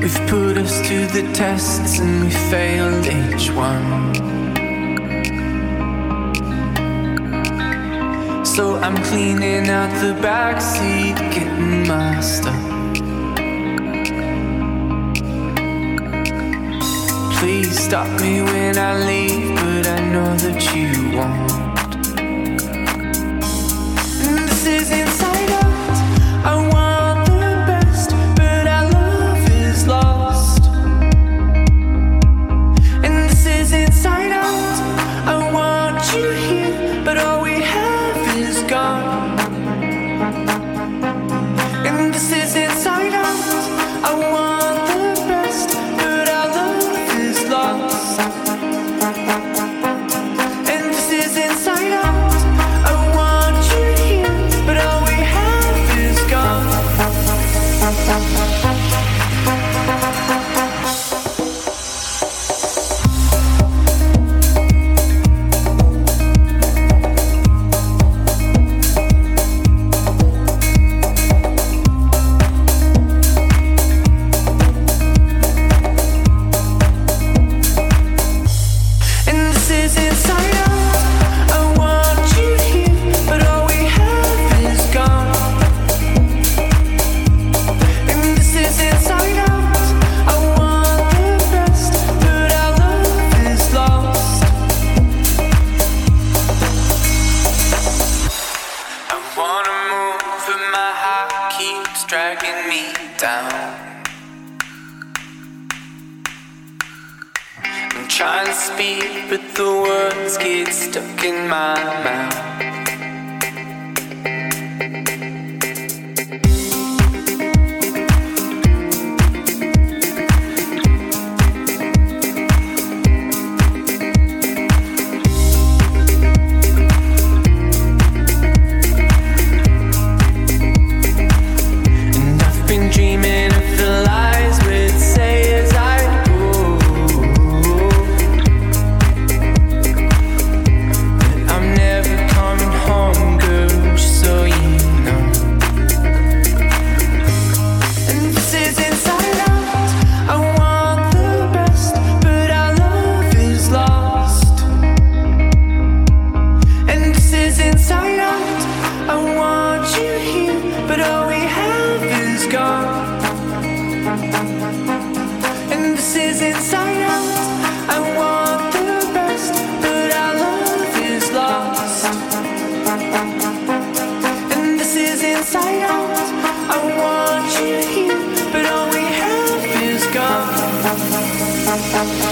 We've put us to the tests and we failed each one. So I'm cleaning out the backseat, getting my stuff. Please stop me when I leave, but I know that you won't. And this is inside out. I want the best, but our love is lost. And this is inside out. I want you here, but all we have is gone. And this is inside out. I want the best, but our love is lost. And this is inside out. I want you here, but all we have is gone. Dragging me down. I'm trying to speak, but the words get stuck in my mouth. Dreaming of the lies we'd say as I go, but I'm never coming home, girl, just so you know. And this is inside out. I want the best, but our love is lost. And this is inside out. I want you here, but all we have is gone. And this is inside out. I want the best, but our love is lost. And this is inside out. I want you here, but all we have is gone.